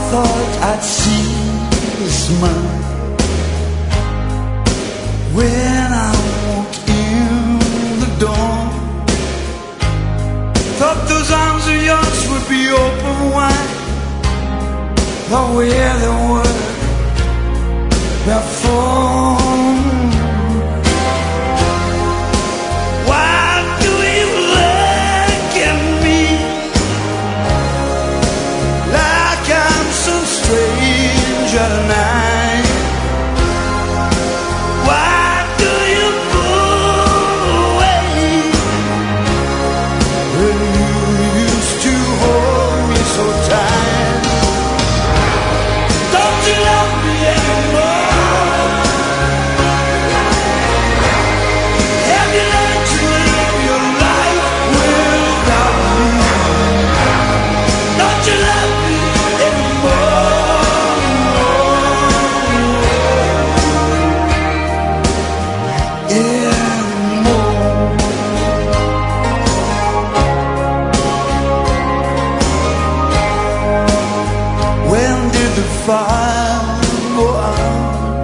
thought I'd see a smile when I walked in the door. Thought those arms of yours would be open wide, but where they were before. Why do you look at me like I'm some stranger tonight? Why do you pull away when you used to hold me so tight? Don't you love me anymore? Have you learned to live your life without me? Don't you love me fire go out?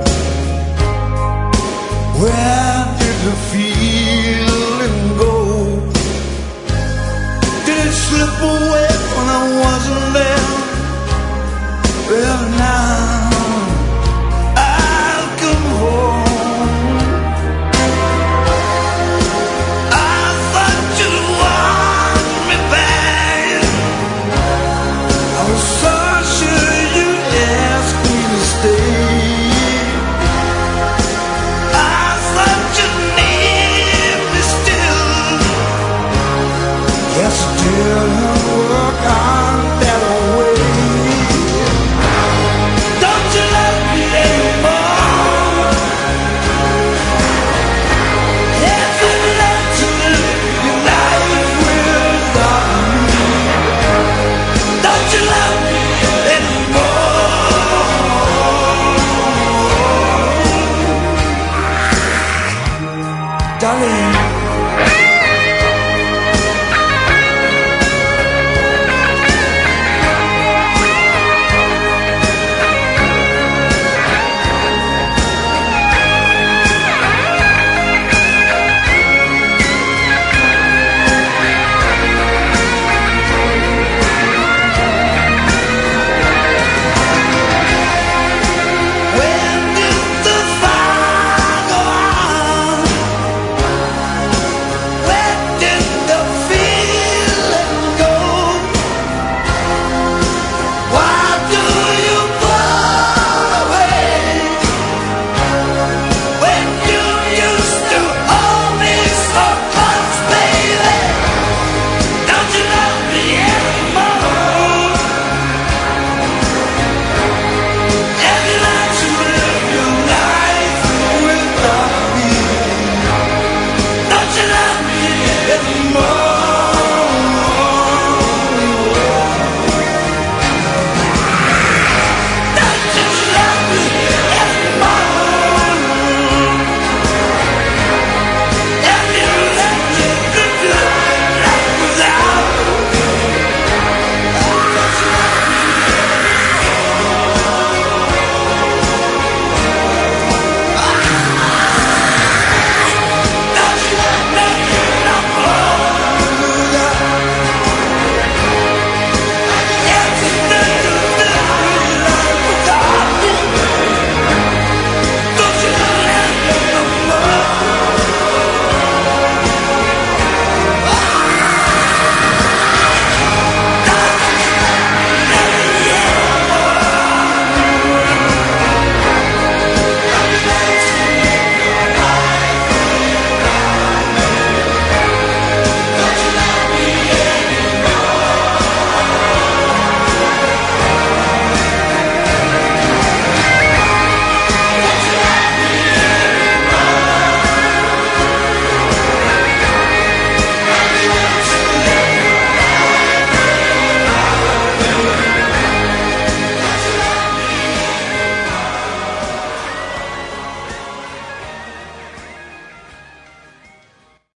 Where did the feeling go? Did it slip away when I wasn't there? Well, now